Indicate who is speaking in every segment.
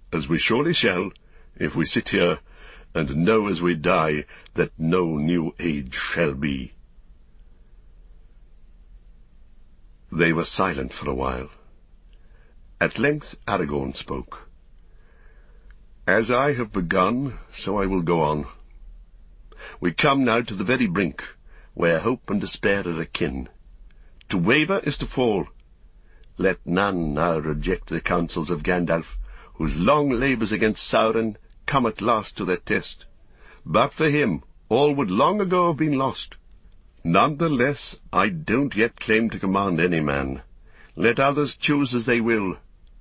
Speaker 1: as we surely shall, if we sit here, and know as we die that no new age shall be." They were silent for a while. At length Aragorn spoke. "As I have begun, so I will go on. We come now to the very brink, where hope and despair are akin. To waver is to fall. Let none now reject the counsels of Gandalf, whose long labours against Sauron come at last to their test. But for him, all would long ago have been lost. None the less, I don't yet claim to command any man. Let others choose as they will."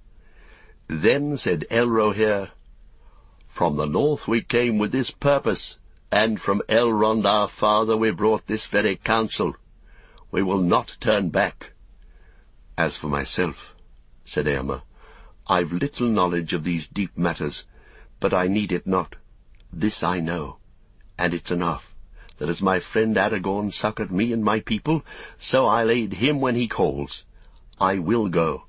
Speaker 1: Then said Elrohir, "From the north we came with this purpose, and from Elrond our father we brought this very counsel. We will not turn back." "As for myself," said Éomer, "I've little knowledge of these deep matters, but I need it not. This I know, and it's enough, that as my friend Aragorn succoured me and my people, so I'll aid him when he calls. I will go."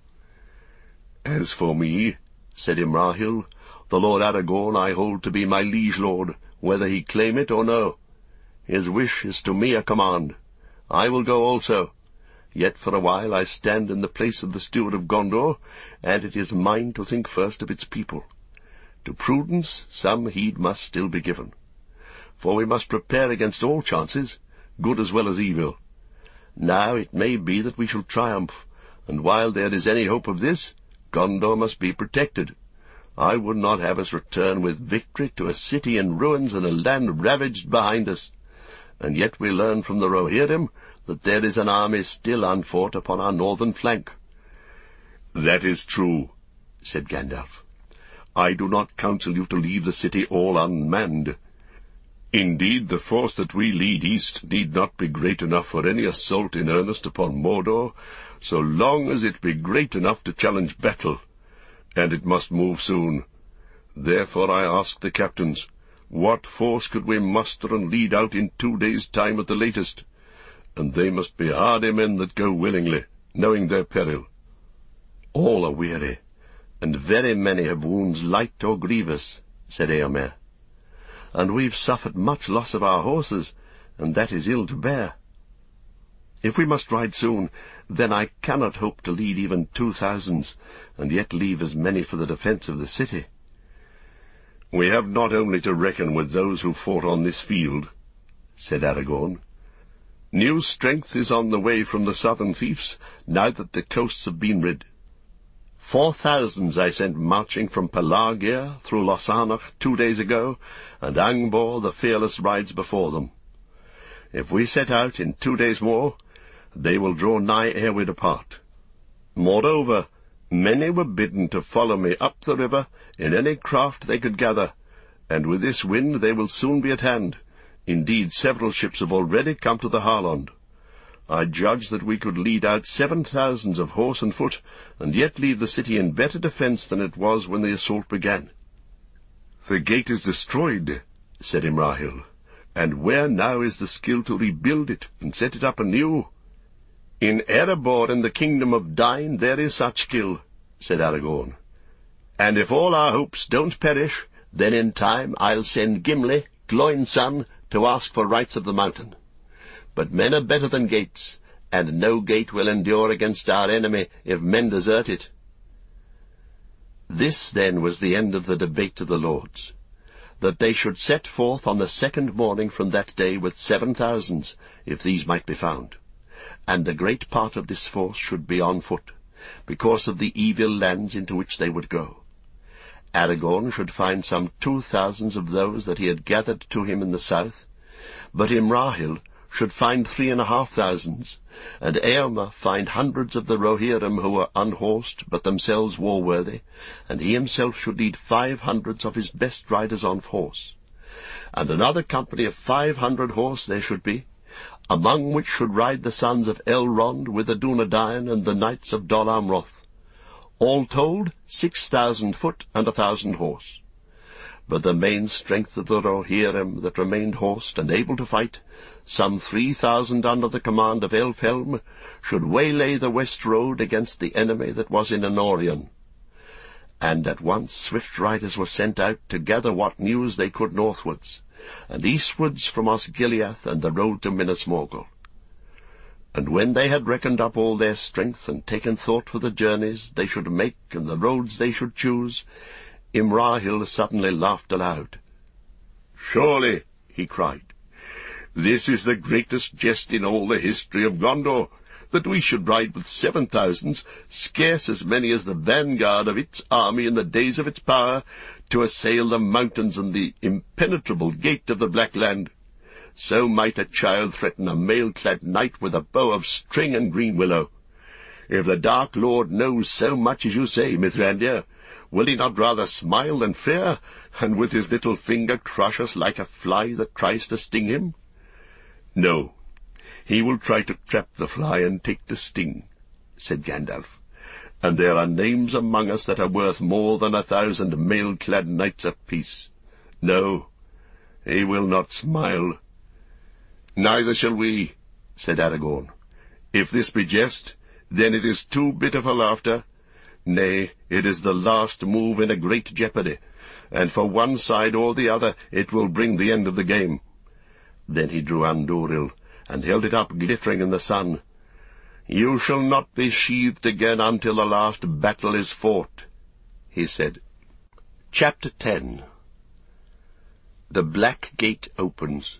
Speaker 1: "As for me," said Imrahil, "the Lord Aragorn I hold to be my liege lord, whether he claim it or no. His wish is to me a command. I will go also. Yet for a while I stand in the place of the steward of Gondor, and it is mine to think first of its people. To prudence some heed must still be given, for we must prepare against all chances, good as well as evil. Now it may be that we shall triumph, and while there is any hope of this, Gondor must be protected. I would not have us return with victory to a city in ruins and a land ravaged behind us. And yet we learn from the Rohirrim that there is an army still unfought upon our northern flank." "That is true," said Gandalf. "I do not counsel you to leave the city all unmanned. Indeed, the force that we lead east need not be great enough for any assault in earnest upon Mordor, so long as it be great enough to challenge battle, and it must move soon. Therefore I ask the captains, what force could we muster and lead out in 2 days' time at the latest? And they must be hardy men that go willingly, knowing their peril." "All are weary, and very many have wounds light or grievous," said Éomer. "And we've suffered much loss of our horses, and that is ill to bear. If we must ride soon, then I cannot hope to lead even 2,000, and yet leave as many for the defence of the city." "We have not only to reckon with those who fought on this field," said Aragorn. "New strength is on the way from the southern fiefs, now that the coasts have been rid. 4,000 I sent marching from Pelargir through Lossarnach 2 days ago, and Angbor the Fearless rides before them. If we set out in 2 days more, they will draw nigh ere we depart. Moreover, many were bidden to follow me up the river in any craft they could gather, and with this wind they will soon be at hand. Indeed, several ships have already come to the Harlond. I judge that we could lead out 7,000 of horse and foot, and yet leave the city in better defence than it was when the assault began." "The gate is destroyed," said Imrahil, "and where now is the skill to rebuild it and set it up anew?" "In Erebor and the kingdom of Dain there is such skill," said Aragorn. "And if all our hopes don't perish, then in time I'll send Gimli, Gloin's son, to ask for rights of the mountain. But men are better than gates, and no gate will endure against our enemy if men desert it." This, then, was the end of the debate of the lords, that they should set forth on the second morning from that day with 7,000, if these might be found, and the great part of this force should be on foot, because of the evil lands into which they would go. Aragorn should find some 2,000 of those that he had gathered to him in the south, but Imrahil should find 3,500, and Éomer find hundreds of the Rohirrim who were unhorsed, but themselves war-worthy, and he himself should lead 500 of his best riders on horse. And another company of 500 horse there should be, among which should ride the sons of Elrond with the Dunedain and the knights of Dol Amroth. All told, 6,000 foot and 1,000 horse. But the main strength of the Rohirrim that remained horsed and able to fight, some 3,000 under the command of Elfhelm, should waylay the west road against the enemy that was in Anorion. And at once swift riders were sent out to gather what news they could northwards, and eastwards from Osgiliath and the road to Minas Morgul. And when they had reckoned up all their strength, and taken thought for the journeys they should make and the roads they should choose, Imrahil suddenly laughed aloud. "Surely," he cried, "this is the greatest jest in all the history of Gondor, that we should ride with 7,000, scarce as many as the vanguard of its army in the days of its power, to assail the mountains and the impenetrable gate of the Black Land. So might a child threaten a mail-clad knight with a bow of string and green willow. If the Dark Lord knows so much as you say, Mithrandir, will he not rather smile than fear, and with his little finger crush us like a fly that tries to sting him? No, he will try to trap the fly and take the sting," said Gandalf, "and there are names among us that are worth more than 1,000 mail-clad knights apiece. No, he will not smile." "Neither shall we," said Aragorn. "If this be jest, then it is too bitter for laughter. Nay, it is the last move in a great jeopardy, and for one side or the other it will bring the end of the game." Then he drew Andúril, and held it up glittering in the sun. "You shall not be sheathed again until the last battle is fought," he said. Chapter 10. The Black Gate Opens.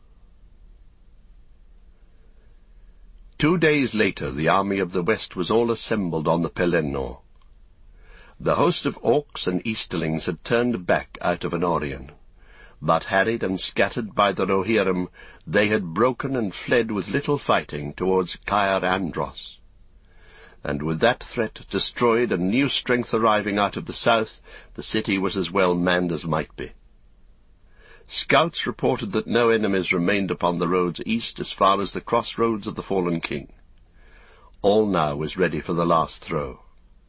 Speaker 1: 2 days later the army of the west was all assembled on the Pelennor. The host of orcs and easterlings had turned back out of Anorion, but harried and scattered by the Rohirrim, they had broken and fled with little fighting towards Caer Andros. And with that threat destroyed and new strength arriving out of the south, the city was as well manned as might be. Scouts reported that no enemies remained upon the roads east as far as the crossroads of the fallen king. All now was ready for the last throw.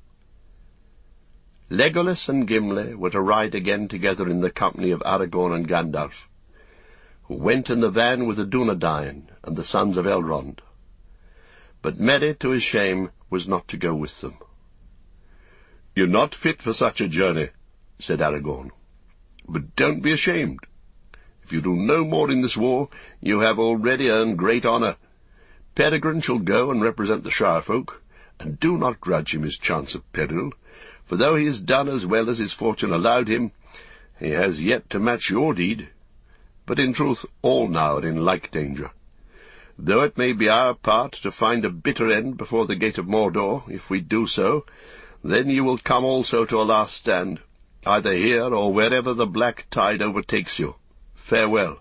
Speaker 1: Legolas and Gimli were to ride again together in the company of Aragorn and Gandalf, who went in the van with the Dunedain and the sons of Elrond. But Merry, to his shame, was not to go with them. "You're not fit for such a journey," said Aragorn. "But don't be ashamed. If you do no more in this war, you have already earned great honour. Peregrine shall go and represent the Shire folk, and do not grudge him his chance of peril, for though he has done as well as his fortune allowed him, he has yet to match your deed. But in truth all now are in like danger. Though it may be our part to find a bitter end before the gate of Mordor, if we do so, then you will come also to a last stand, either here or wherever the black tide overtakes you. Farewell."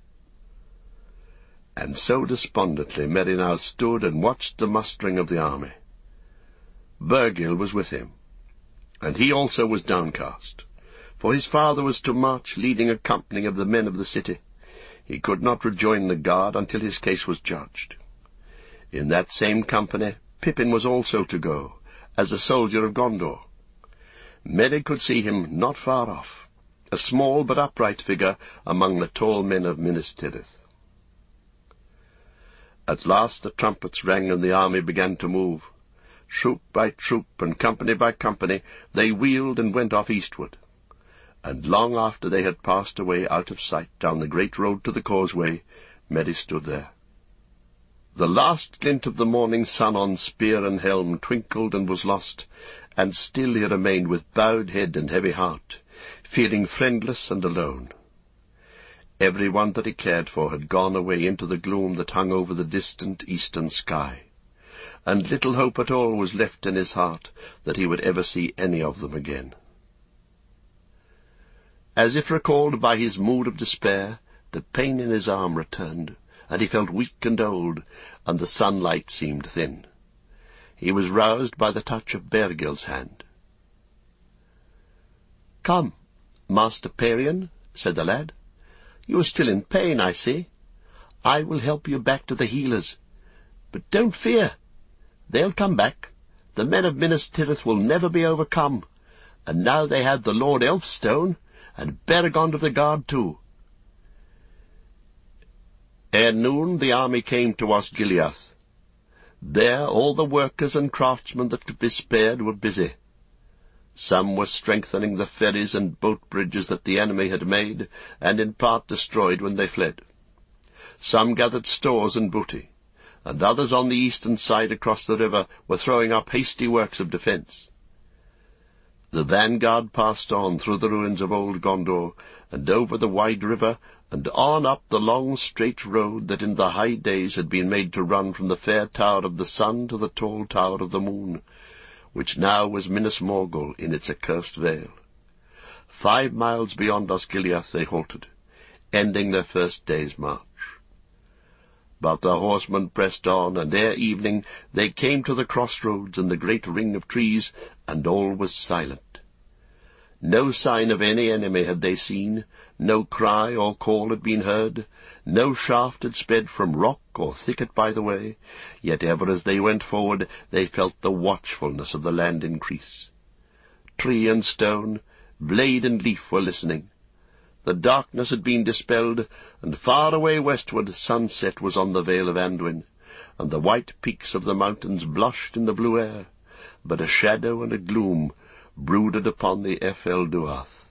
Speaker 1: And so despondently Merry now stood and watched the mustering of the army. Bergil was with him, and he also was downcast, for his father was to march leading a company of the men of the city. He could not rejoin the guard until his case was judged. In that same company Pippin was also to go, as a soldier of Gondor. Merry could see him not far off, a small but upright figure among the tall men of Minas Tirith. At last the trumpets rang and the army began to move. Troop by troop and company by company they wheeled and went off eastward, and long after they had passed away out of sight down the great road to the causeway, Merry stood there. The last glint of the morning sun on spear and helm twinkled and was lost, and still he remained with bowed head and heavy heart, feeling friendless and alone. Every one that he cared for had gone away into the gloom that hung over the distant eastern sky, and little hope at all was left in his heart that he would ever see any of them again. As if recalled by his mood of despair, the pain in his arm returned, and he felt weak and old, and the sunlight seemed thin. He was roused by the touch of Bergil's hand. "Come, Master Parian," said the lad. "You are still in pain, I see. I will help you back to the healers. But don't fear. They'll come back. The men of Minas Tirith will never be overcome, and now they have the Lord Elfstone, and Beregond of the Guard too." Ere noon the army came to Osgiliath. There all the workers and craftsmen that could be spared were busy. Some were strengthening the ferries and boat bridges that the enemy had made, and in part destroyed when they fled. Some gathered stores and booty, and others on the eastern side across the river were throwing up hasty works of defence. The vanguard passed on through the ruins of old Gondor, and over the wide river, and on up the long straight road that in the high days had been made to run from the fair Tower of the Sun to the tall Tower of the Moon, which now was Minas Morgul in its accursed vale. 5 miles beyond Osgiliath they halted, ending their first day's march. But the horsemen pressed on, and ere evening they came to the crossroads and the great ring of trees, and all was silent. No sign of any enemy had they seen, no cry or call had been heard, no shaft had sped from rock or thicket by the way, yet ever as they went forward they felt the watchfulness of the land increase. Tree and stone, blade and leaf were listening. The darkness had been dispelled, and far away westward sunset was on the vale of Anduin, and the white peaks of the mountains blushed in the blue air, but a shadow and a gloom brooded upon the Ephel Duath.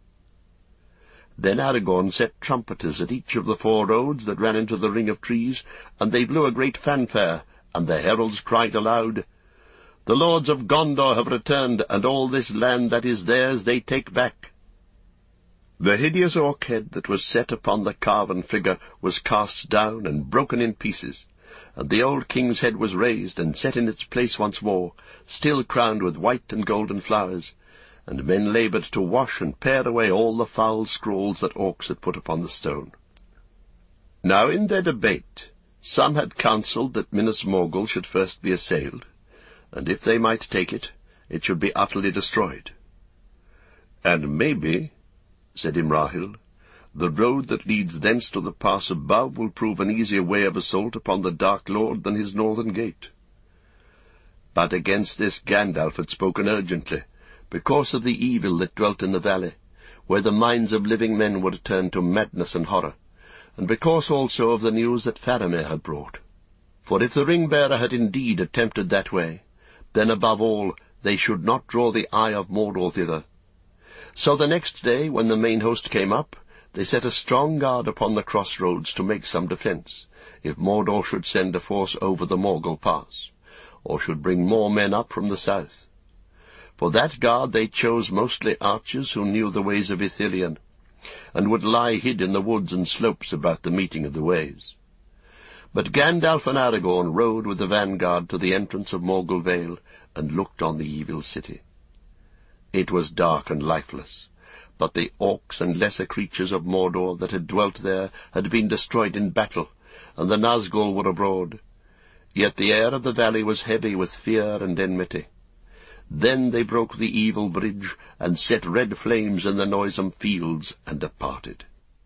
Speaker 1: Then Aragorn set trumpeters at each of the 4 roads that ran into the ring of trees, and they blew a great fanfare, and the heralds cried aloud, "The lords of Gondor have returned, and all this land that is theirs they take back." The hideous orc head that was set upon the carven figure was cast down and broken in pieces, and the old king's head was raised and set in its place once more, still crowned with white and golden flowers, and men laboured to wash and pare away all the foul scrawls that orcs had put upon the stone. Now in their debate some had counselled that Minas Morgul should first be assailed, and if they might take it, it should be utterly destroyed. "And maybe," said Imrahil, "the road that leads thence to the pass above will prove an easier way of assault upon the Dark Lord than his northern gate." But against this Gandalf had spoken urgently, because of the evil that dwelt in the valley, where the minds of living men were turned to madness and horror, and because also of the news that Faramir had brought. For if the ring-bearer had indeed attempted that way, then above all they should not draw the eye of Mordor thither. So the next day, when the main host came up, they set a strong guard upon the crossroads to make some defence, if Mordor should send a force over the Morgul Pass, or should bring more men up from the south. For that guard they chose mostly archers who knew the ways of Ithilien, and would lie hid in the woods and slopes about the meeting of the ways. But Gandalf and Aragorn rode with the vanguard to the entrance of Morgul Vale, and looked on the evil city. It was dark and lifeless, but the orcs and lesser creatures of Mordor that had dwelt there had been destroyed in battle, and the Nazgul were abroad. Yet the air of the valley was heavy with fear and enmity. Then they broke the evil bridge, and set red flames in the noisome fields, and departed.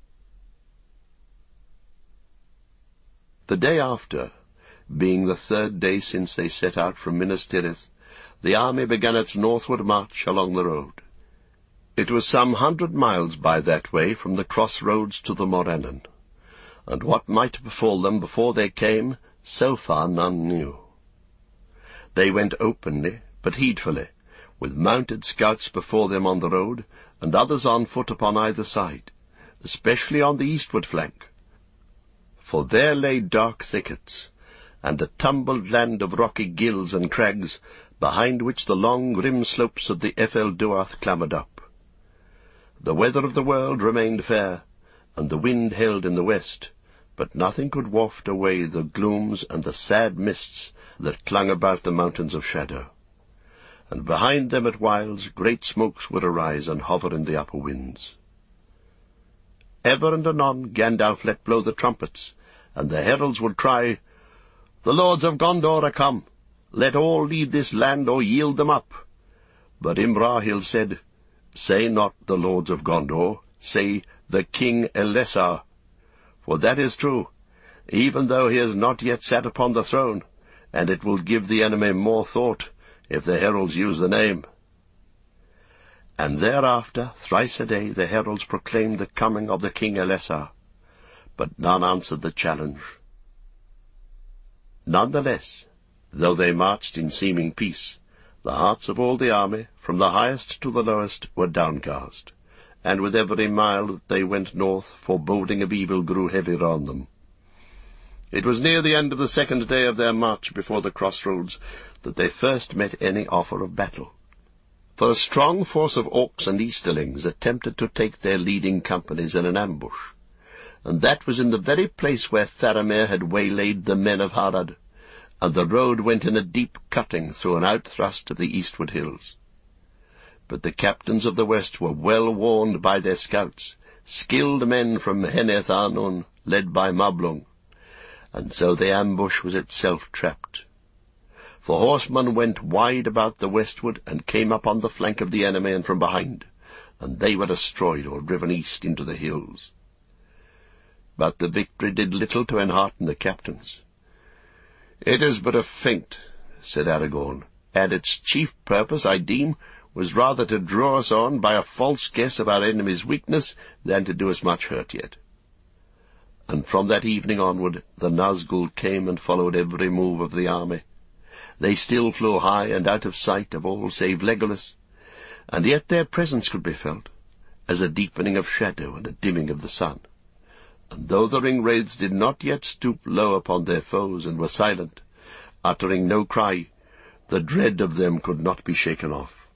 Speaker 1: The day after, being the 3rd day since they set out from Minas Tirith, the army began its northward march along the road. It was some 100 miles by that way from the crossroads to the Morannon, and what might befall them before they came, so far none knew. They went openly, but heedfully, with mounted scouts before them on the road, and others on foot upon either side, especially on the eastward flank. For there lay dark thickets, and a tumbled land of rocky gills and crags, behind which the long grim slopes of the Ephel Duath clambered up. The weather of the world remained fair, and the wind held in the west, but nothing could waft away the glooms and the sad mists that clung about the mountains of shadow. And behind them at whiles great smokes would arise and hover in the upper winds. Ever and anon Gandalf let blow the trumpets, and the heralds would cry, "The lords of Gondor are come! Let all leave this land or yield them up." But Imrahil said, "Say not the lords of Gondor, say the King Elessar. For that is true, even though he has not yet sat upon the throne, and it will give the enemy more thought if the heralds use the name." And thereafter, thrice a day, the heralds proclaimed the coming of the King Elessar, but none answered the challenge. None the less, though they marched in seeming peace, The hearts of all the army, from the highest to the lowest, were downcast, and with every mile that they went north, foreboding of evil grew heavier on them. It was near the end of the second day of their march before the crossroads that they first met any offer of battle. For a strong force of Orcs and Easterlings attempted to take their leading companies in an ambush, and that was in the very place where Faramir had waylaid the men of Harad, and the road went in a deep cutting through an outthrust of the eastward hills. But the captains of the west were well warned by their scouts, skilled men from Heneth Arnon, led by Mablung, and so the ambush was itself trapped. For horsemen went wide about the westward and came up on the flank of the enemy and from behind, and they were destroyed or driven east into the hills. But the victory did little to enhearten the captains. "It is but a feint," said Aragorn, "and its chief purpose, I deem, was rather to draw us on by a false guess of our enemy's weakness than to do us much hurt yet." And from that evening onward the Nazgul came and followed every move of the army. They still flew high and out of sight of all save Legolas, and yet their presence could be felt, as a deepening of shadow and a dimming of the sun. And though the ring-wraiths did not yet stoop low upon their foes and were silent, uttering no cry, the dread of them could not be shaken off.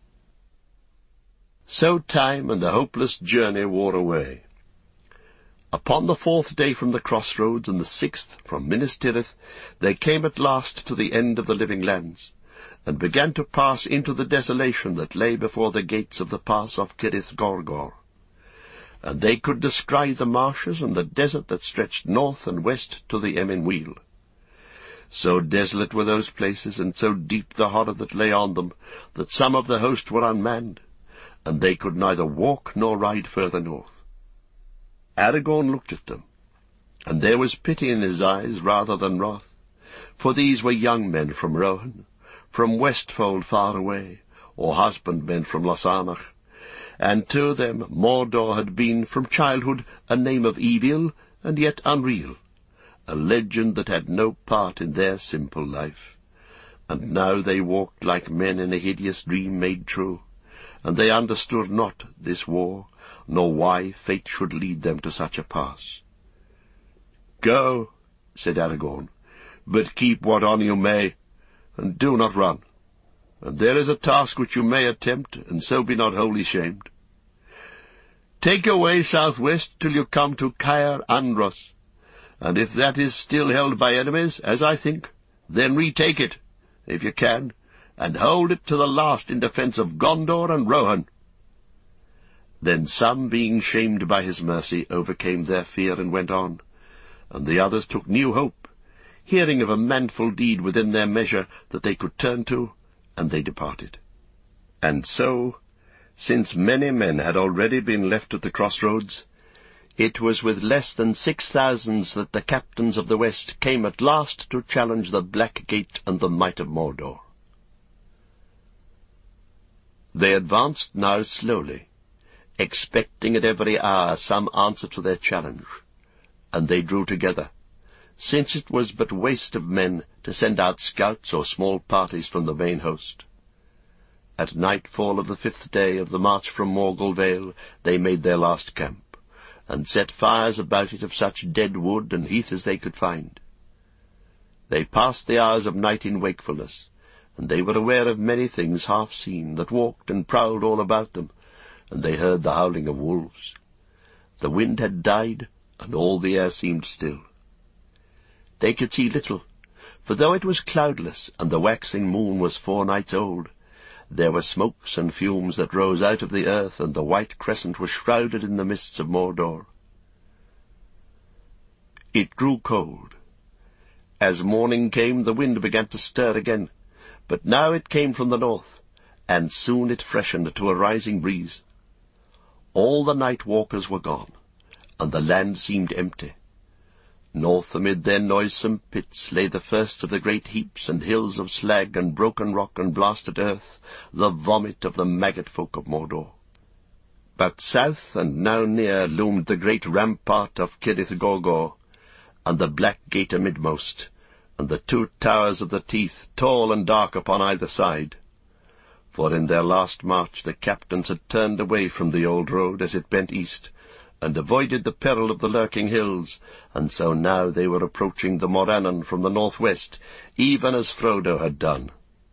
Speaker 1: So time and the hopeless journey wore away. Upon the 4th day from the crossroads, and the 6th from Minas Tirith, they came at last to the end of the living lands, and began to pass into the desolation that lay before the gates of the pass of Cirith Gorgor. And they could descry the marshes and the desert that stretched north and west to the Emyn Muil. So desolate were those places, and so deep the horror that lay on them, that some of the host were unmanned, and they could neither walk nor ride further north. Aragorn looked at them, and there was pity in his eyes rather than wrath, for these were young men from Rohan, from Westfold far away, or husbandmen from Losanach, and to them Mordor had been from childhood a name of evil and yet unreal, a legend that had no part in their simple life. And now they walked like men in a hideous dream made true, and they understood not this war, nor why fate should lead them to such a pass. "Go," said Aragorn, "but keep what on you may, and do not run. And there is a task which you may attempt, and so be not wholly shamed. Take away southwest till you come to Caer Andros, and if that is still held by enemies, as I think, then retake it, if you can, and hold it to the last in defence of Gondor and Rohan." Then some, being shamed by his mercy, overcame their fear and went on, and the others took new hope, hearing of a manful deed within their measure that they could turn to, and they departed. And so, since many men had already been left at the crossroads, it was with less than 6,000 that the captains of the West came at last to challenge the Black Gate and the might of Mordor. They advanced now slowly, expecting at every hour some answer to their challenge, and they drew together, since it was but waste of men to send out scouts or small parties from the main host. At nightfall of the 5th day of the march from Morgul Vale they made their last camp, and set fires about it of such dead wood and heath as they could find. They passed the hours of night in wakefulness, and they were aware of many things half seen that walked and prowled all about them, and they heard the howling of wolves. The wind had died, and all the air seemed still. They could see little, for though it was cloudless, and the waxing moon was 4 nights old, there were smokes and fumes that rose out of the earth, and the white crescent was shrouded in the mists of Mordor. It grew cold. As morning came, the wind began to stir again, but now it came from the north, and soon it freshened to a rising breeze. All the night walkers were gone, and the land seemed empty. North amid their noisome pits lay the first of the great heaps and hills of slag and broken rock and blasted earth, the vomit of the maggot folk of Mordor. But south and now near loomed the great rampart of Cirith Gorgor, and the Black Gate amidmost, and the 2 towers of the Teeth, tall and dark upon either side. for in their last march the captains had turned away from the old road as it bent east, and avoided the peril of the lurking hills, and so now they were approaching the Morannon from the northwest, even as Frodo had done.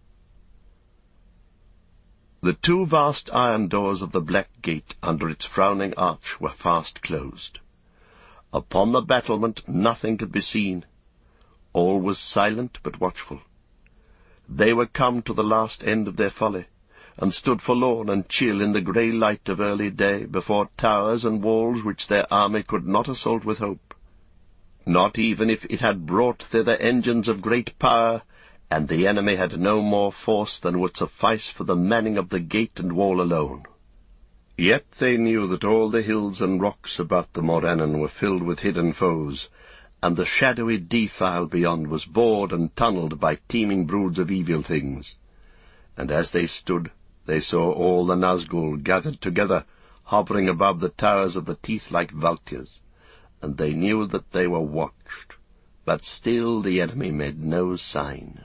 Speaker 1: The two vast iron doors of the Black Gate under its frowning arch were fast closed. Upon the battlement nothing could be seen. All was silent but watchful. They were come to the last end of their folly, and stood forlorn and chill in the grey light of early day before towers and walls which their army could not assault with hope, not even if it had brought thither engines of great power, and the enemy had no more force than would suffice for the manning of the gate and wall alone. Yet they knew that all the hills and rocks about the Morannon were filled with hidden foes, and the shadowy defile beyond was bored and tunnelled by teeming broods of evil things. And as they stood, they saw all the Nazgul gathered together, hovering above the towers of the teeth like vultures, and they knew that they were watched, but still the enemy made no sign.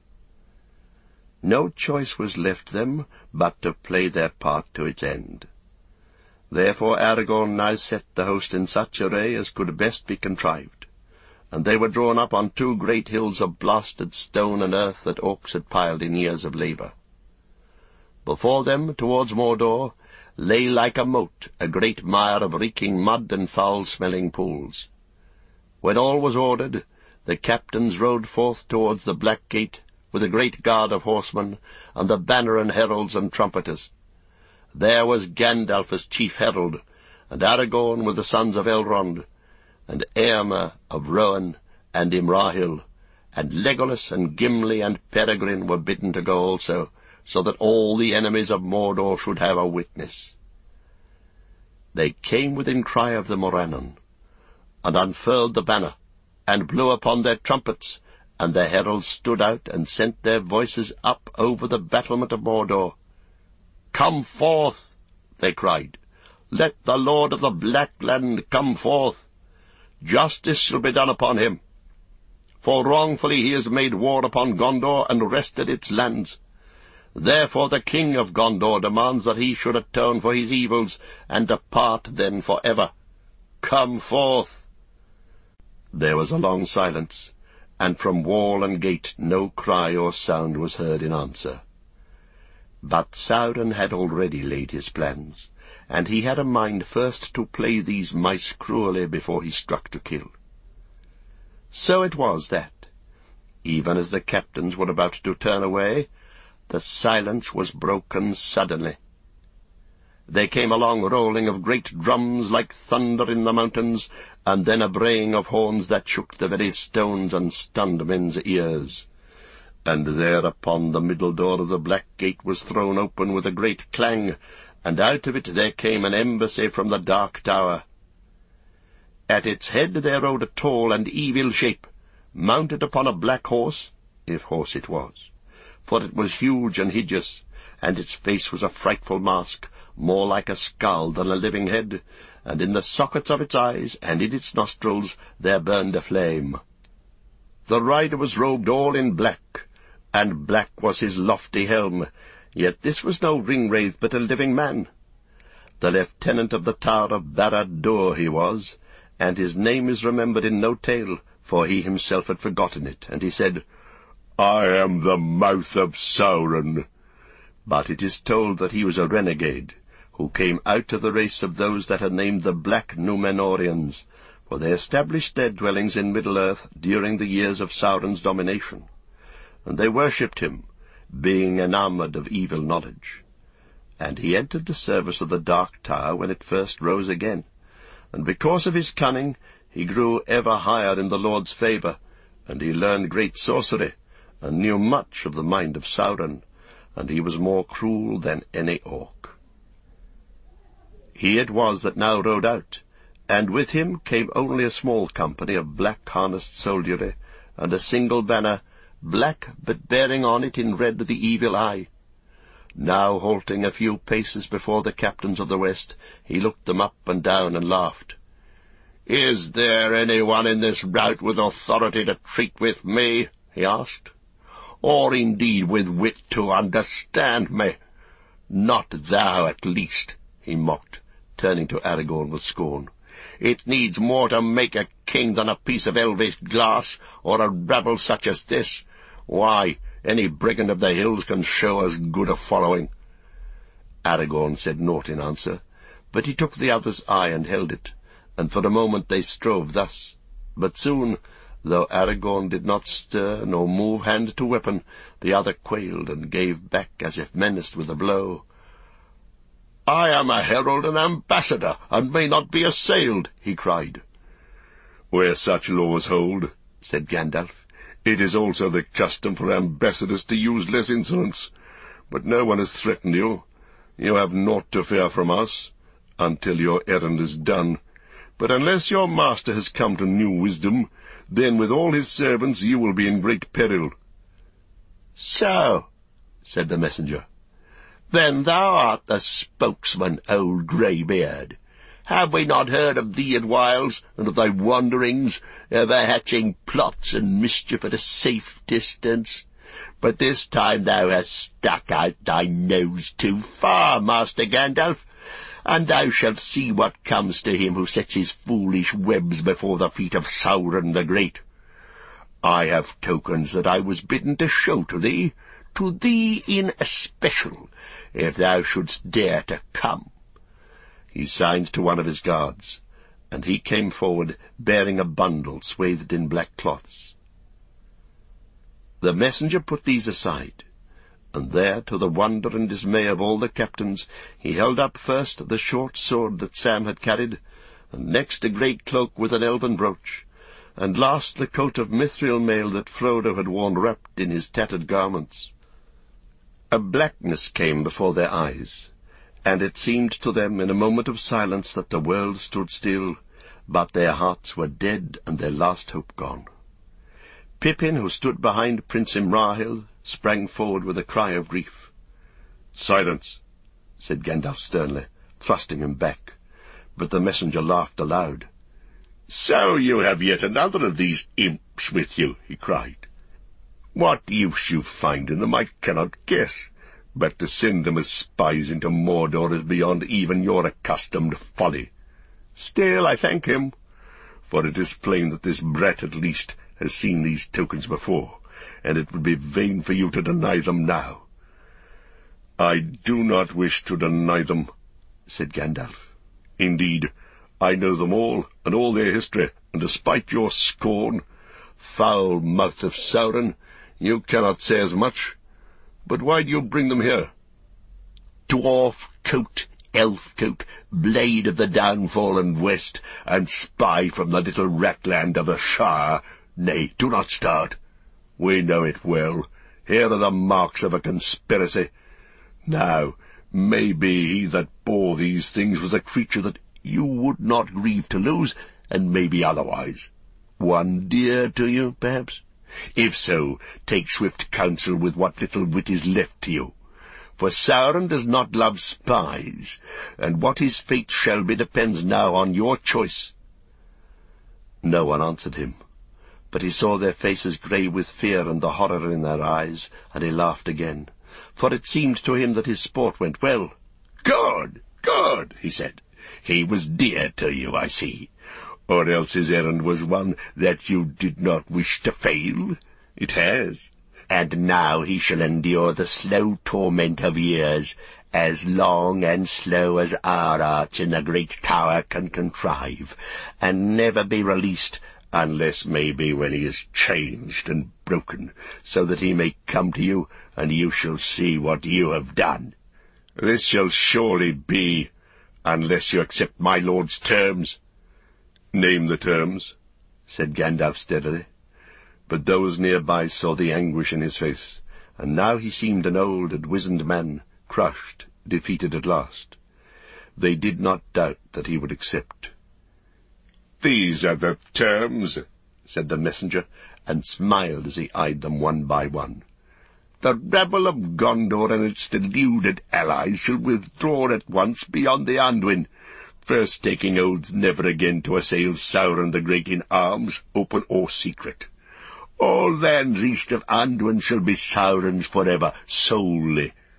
Speaker 1: No choice was left them but to play their part to its end. Therefore Aragorn now set the host in such array as could best be contrived, and they were drawn up on two great hills of blasted stone and earth that orcs had piled in years of labour. Before them, towards Mordor, lay like a moat a great mire of reeking mud and foul-smelling pools. When all was ordered, the captains rode forth towards the Black Gate, with a great guard of horsemen, and the banner and heralds and trumpeters. There was Gandalf as chief herald, and Aragorn with the sons of Elrond, and Éomer of Rohan, and Imrahil, and Legolas and Gimli and Peregrine were bidden to go also, so that all the enemies of Mordor should have a witness. They came within cry of the Morannon, and unfurled the banner, and blew upon their trumpets, and the heralds stood out and sent their voices up over the battlement of Mordor. "Come forth," they cried. "Let the Lord of the Black Land come forth. Justice shall be done upon him. For wrongfully he has made war upon Gondor and wrested its lands. Therefore the king of Gondor demands that he should atone for his evils, and depart then for ever. Come forth." There was a long silence, and from wall and gate no cry or sound was heard in answer. But Sauron had already laid his plans, and he had a mind first to play these mice cruelly before he struck to kill. So it was that, even as the captains were about to turn away, the silence was broken suddenly. There came a long rolling of great drums like thunder in the mountains, and then a braying of horns that shook the very stones and stunned men's ears. And thereupon the middle door of the Black Gate was thrown open with a great clang, and out of it there came an embassy from the Dark Tower. At its head there rode a tall and evil shape, mounted upon a black horse, if horse it was, for it was huge and hideous, and its face was a frightful mask, more like a skull than a living head, and in the sockets of its eyes and in its nostrils there burned a flame. The rider was robed all in black, and black was his lofty helm, yet this was no ringwraith but a living man. The lieutenant of the Tower of Barad-dûr he was, and his name is remembered in no tale, for he himself had forgotten it, and he said, "I am the mouth of Sauron." But it is told that he was a renegade, who came out of the race of those that are named the Black Númenóreans, for they established their dwellings in Middle-earth during the years of Sauron's domination, and they worshipped him, being enamoured of evil knowledge. And he entered the service of the Dark Tower when it first rose again, and because of his cunning he grew ever higher in the Lord's favour, and he learned great sorcery, and knew much of the mind of Sauron, and he was more cruel than any orc. He it was that now rode out, and with him came only a small company of black-harnessed soldiery, and a single banner, black, but bearing on it in red the evil eye. Now halting a few paces before the captains of the West, he looked them up and down and laughed. "Is there anyone in this rout with authority to treat with me?" he asked, "or indeed with wit to understand me?
Speaker 2: "Not thou, at least," he mocked, turning to Aragorn with scorn. "It needs more to make a king than a piece of elvish glass, or a rabble such as this. Why, any brigand of the hills can show as good a following." Aragorn said naught in answer, but he took the other's eye and held it, and for a moment they strove thus. But soon, though Aragorn did not stir nor move hand to weapon, the other quailed and gave back as if menaced with a blow. "I am a herald and ambassador, and may not be assailed," he cried.
Speaker 1: "Where such laws hold," said Gandalf, "it is also the custom for ambassadors to use less insolence. But no one has threatened you. You have naught to fear from us, until your errand is done. But unless your master has come to new wisdom, then with all his servants you will be in great peril."
Speaker 2: "So," said the messenger, "then thou art the spokesman, old greybeard. Have we not heard of thee at whiles, and of thy wanderings, ever hatching plots and mischief at a safe distance? But this time thou hast stuck out thy nose too far, Master Gandalf, and thou shalt see what comes to him who sets his foolish webs before the feet of Sauron the Great. I have tokens that I was bidden to show to thee in especial, if thou shouldst dare to come." He signed to one of his guards, and he came forward, bearing a bundle swathed in black cloths. The messenger put these aside, and there, to the wonder and dismay of all the captains, he held up first the short sword that Sam had carried, and next a great cloak with an elven brooch, and last the coat of mithril mail that Frodo had worn wrapped in his tattered garments. A blackness came before their eyes, and it seemed to them in a moment of silence that the world stood still, but their hearts were dead and their last hope gone. Pippin, who stood behind Prince Imrahil, sprang forward with a cry of grief. "Silence," said Gandalf sternly, thrusting him back, but the messenger laughed aloud. "So you have yet another of these imps with you," he cried. "What use you find in them I cannot guess, but to send them as spies into Mordor is beyond even your accustomed folly. Still, I thank him, for it is plain that this brat at least has seen these tokens before, and it would be vain for you to deny them now." "I do not wish to deny them," said Gandalf. "Indeed, I know them all, and all their history, and despite your scorn, foul mouth of Sauron, you cannot say as much. But why do you bring them here?" "Dwarf coat, elf coat, blade of the downfallen west, and spy from the little ratland of the Shire. Nay, do not start. We know it well. Here are the marks of a conspiracy. Now, maybe he that bore these things was a creature that you would not grieve to lose, and maybe otherwise. One dear to you, perhaps? If so, take swift counsel with what little wit is left to you. For Sauron does not love spies, and what his fate shall be depends now on your choice." No one answered him, but he saw their faces grey with fear and the horror in their eyes, and he laughed again, for it seemed to him that his sport went well. "Good, good," he said. "He was dear to you, I see. Or else his errand was one that you did not wish to fail. It has. And now he shall endure the slow torment of years, as long and slow as our arch in the great tower can contrive, and never be released, unless maybe when he is changed and broken, so that he may come to you, and you shall see what you have done. This shall surely be, unless you accept my lord's terms." "Name the terms," said Gandalf steadily. But those nearby saw the anguish in his face, and now he seemed an old and wizened man, crushed, defeated at last. They did not doubt that he would accept. "These are the terms," said the messenger, and smiled as he eyed them one by one. "The rabble of Gondor and its deluded allies shall withdraw at once beyond the Anduin, first taking oaths never again to assail Sauron the Great in arms, open or secret. All lands east of Anduin shall be Sauron's forever, solely.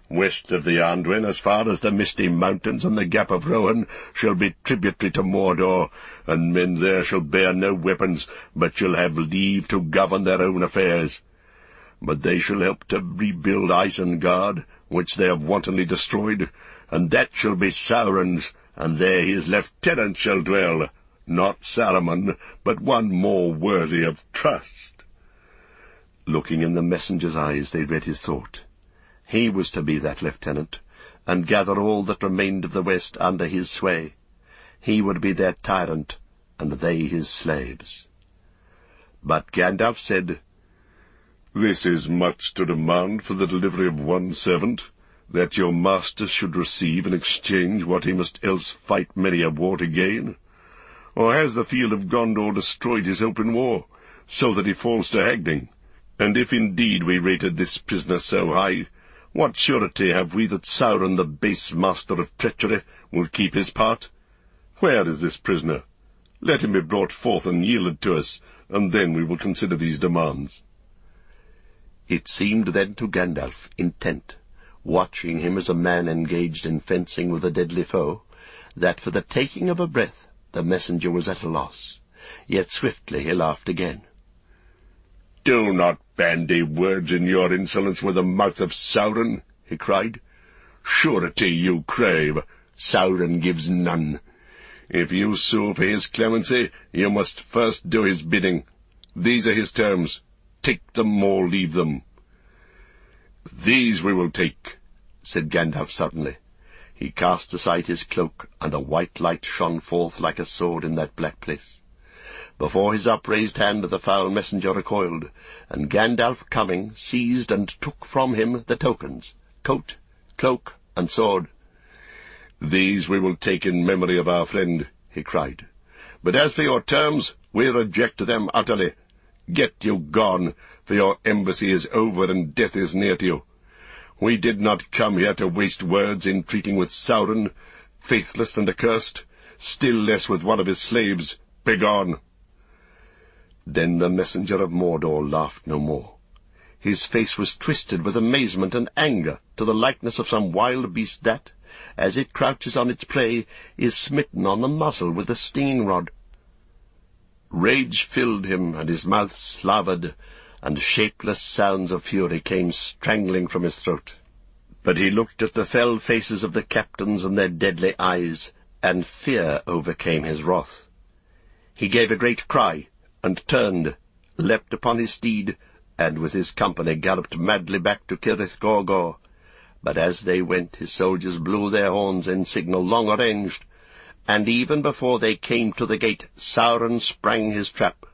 Speaker 1: west of the Anduin, as far as the Misty Mountains and the Gap of Rohan, shall be tributary to Mordor, and men there shall bear no weapons, but shall have leave to govern their own affairs. But they shall help to rebuild Isengard, which they have wantonly destroyed, and that shall be Sauron's, and there his lieutenant shall dwell, not Saruman, but one more worthy of trust." Looking in the messenger's eyes, they read his thought. He was to be that lieutenant, and gather all that remained of the West under his sway. He would be their tyrant, and they his slaves. But Gandalf said, "This is much to demand for the delivery of one servant, that your master should receive in exchange what he must else fight many a war to gain. Or has the field of Gondor destroyed his hope in war, so that he falls to haggling? And if indeed we rated this prisoner so high, what surety have we that Sauron, the base master of treachery, will keep his part? Where is this prisoner? Let him be brought forth and yielded to us, and then we will consider these demands." It seemed then to Gandalf, intent, watching him as a man engaged in fencing with a deadly foe, that for the taking of a breath the messenger was at a loss. Yet swiftly he laughed again. "Do not bandy words in your insolence with the mouth of Sauron," he cried. "Surety you crave, Sauron gives none. If you sue for his clemency, you must first do his bidding. These are his terms. Take them or leave them." "These we will take," said Gandalf suddenly. He cast aside his cloak, and a white light shone forth like a sword in that black place. Before his upraised hand the foul messenger recoiled, and Gandalf, coming, seized and took from him the tokens, coat, cloak, and sword. "These we will take in memory of our friend," he cried. "But as for your terms, we reject them utterly. Get you gone, for your embassy is over and death is near to you. We did not come here to waste words in treating with Sauron, faithless and accursed, still less with one of his slaves. Begone!" Then the messenger of Mordor laughed no more. His face was twisted with amazement and anger to the likeness of some wild beast that, as it crouches on its prey, is smitten on the muzzle with a stinging rod. Rage filled him, and his mouth slavered, and shapeless sounds of fury came strangling from his throat. But he looked at the fell faces of the captains and their deadly eyes, and fear overcame his wrath. He gave a great cry, and turned, leapt upon his steed, and with his company galloped madly back to Cirith Gorgor. But as they went, his soldiers blew their horns in signal long arranged, and even before they came to the gate, Sauron sprang his trap.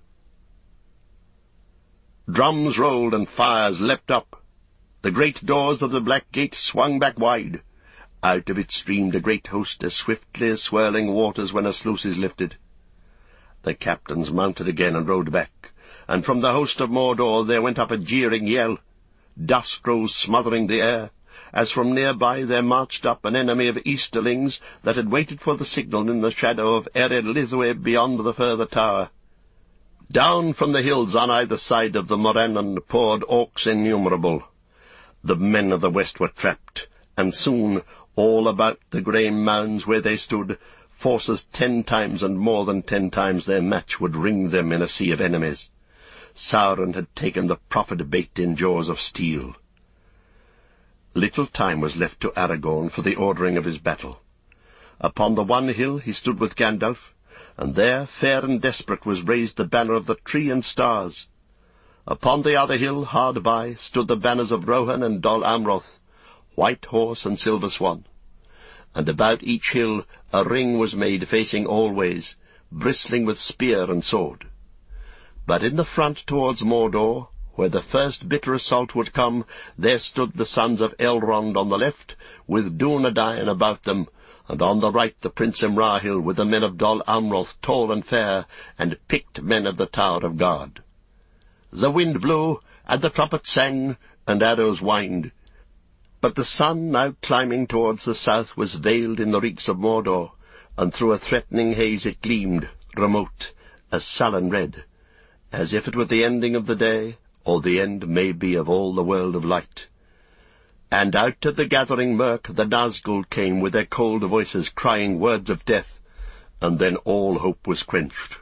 Speaker 1: Drums rolled and fires leapt up. The great doors of the black gate swung back wide. Out of it streamed a great host, as swiftly as swirling waters when a sluice is lifted. The captains mounted again and rode back, and from the host of Mordor there went up a jeering yell. Dust rose smothering the air, as from nearby there marched up an enemy of Easterlings that had waited for the signal in the shadow of Ered Lithwe beyond the further tower. Down from the hills on either side of the Morannon poured orcs innumerable. The men of the west were trapped, and soon, all about the grey mounds where they stood, forces 10 times and more than 10 times their match would ring them in a sea of enemies. Sauron had taken the proffered bait in jaws of steel. Little time was left to Aragorn for the ordering of his battle. Upon the one hill he stood with Gandalf, and there, fair and desperate, was raised the banner of the Tree and Stars. Upon the other hill, hard by, stood the banners of Rohan and Dol Amroth, White Horse and Silver Swan. And about each hill a ring was made facing all ways, bristling with spear and sword. But in the front towards Mordor, where the first bitter assault would come, there stood the sons of Elrond on the left, with Dunedain about them, and on the right the Prince Imrahil with the men of Dol Amroth, tall and fair, and picked men of the Tower of God. The wind blew, and the trumpets sang, and arrows whined. But the sun, now climbing towards the south, was veiled in the reeks of Mordor, and through a threatening haze it gleamed, remote, a sullen red, as if it were the ending of the day, or the end, maybe, of all the world of light.
Speaker 2: And out of the gathering murk the Nazgul came with their cold voices crying words of death, and then all hope was quenched.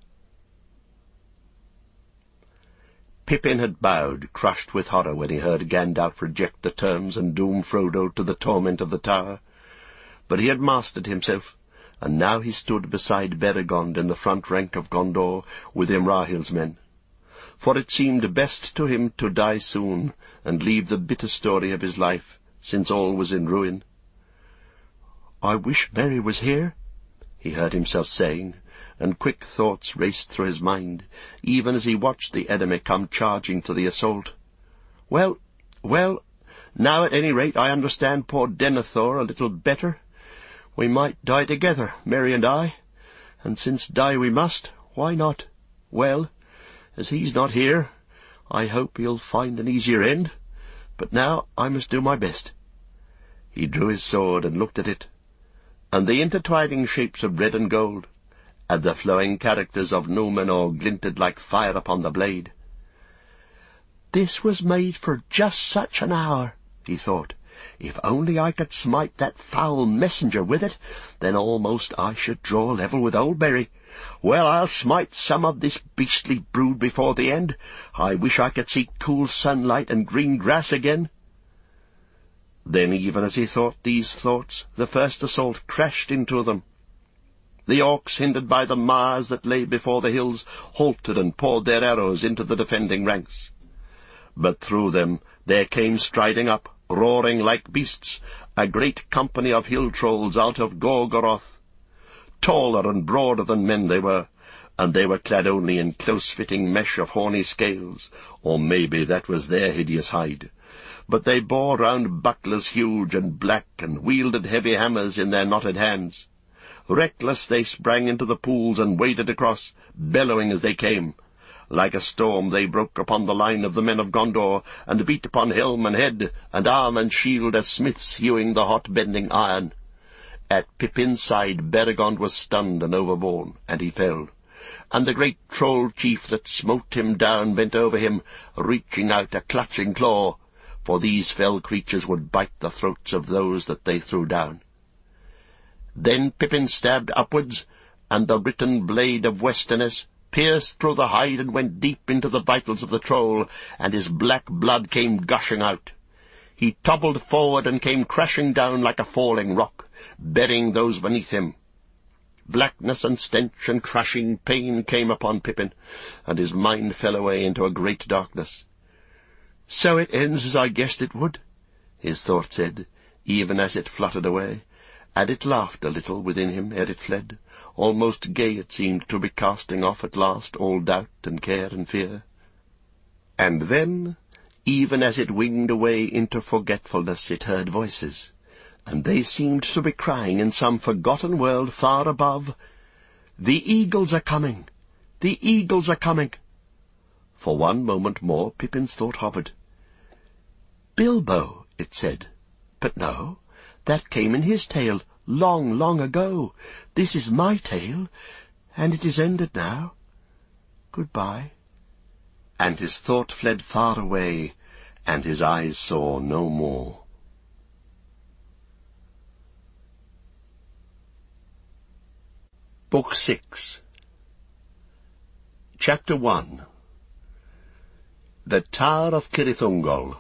Speaker 2: Pippin had bowed, crushed with horror, when he heard Gandalf reject the terms and doom Frodo to the torment of the Tower. But he had mastered himself, and now he stood beside Beregond in the front rank of Gondor with Imrahil's men. For it seemed best to him to die soon, and leave the bitter story of his life, since all was in ruin. "I wish Merry was here," he heard himself saying, and quick thoughts raced through his mind, even as he watched the enemy come charging to the assault. Well, now at any rate I understand poor Denethor a little better. We might die together, Merry and I, and since die we must, why not? Well, as he's not here, I hope he'll find an easier end, but now I must do my best." He drew his sword and looked at it, and the intertwining shapes of red and gold, and the flowing characters of Númenor glinted like fire upon the blade. "This was made for just such an hour," he thought. "If only I could smite that foul messenger with it, then almost I should draw level with old Merry. Well, I'll smite some of this beastly brood before the end. I wish I could see cool sunlight and green grass again." Then, even as he thought these thoughts, the first assault crashed into them. The orcs, hindered by the mares that lay before the hills, halted and poured their arrows into the defending ranks. But through them there came striding up, roaring like beasts, a great company of hill-trolls out of Gorgoroth. Taller and broader than men they were, and they were clad only in close-fitting mesh of horny scales, or maybe that was their hideous hide. But they bore round bucklers huge and black, and wielded heavy hammers in their knotted hands. Reckless they sprang into the pools and waded across, bellowing as they came. Like a storm they broke upon the line of the men of Gondor, and beat upon helm and head, and arm and shield as smiths hewing the hot-bending iron. At Pippin's side Beregond was stunned and overborne, and he fell. And the great troll chief that smote him down bent over him, reaching out a clutching claw, for these fell creatures would bite the throats of those that they threw down. Then Pippin stabbed upwards, and the written blade of Westerness pierced through the hide and went deep into the vitals of the troll, and his black blood came gushing out. He toppled forward and came crashing down like a falling rock, burying those beneath him. Blackness and stench and crushing pain came upon Pippin, and his mind fell away into a great darkness. "So it ends as I guessed it would," his thought said, even as it fluttered away, and it laughed a little within him ere it fled. Almost gay it seemed to be casting off at last all doubt and care and fear. And then, even as it winged away into forgetfulness, it heard voices, and they seemed to be crying in some forgotten world far above, "The eagles are coming! The eagles are coming!" For one moment more Pippin's thought hovered. "Bilbo," it said. But no, that came in his tale long, long ago. This is my tale, and it is ended now. Goodbye." And his thought fled far away, and his eyes saw no more. Book 6 Chapter 1 The Tower of Cirith Ungol.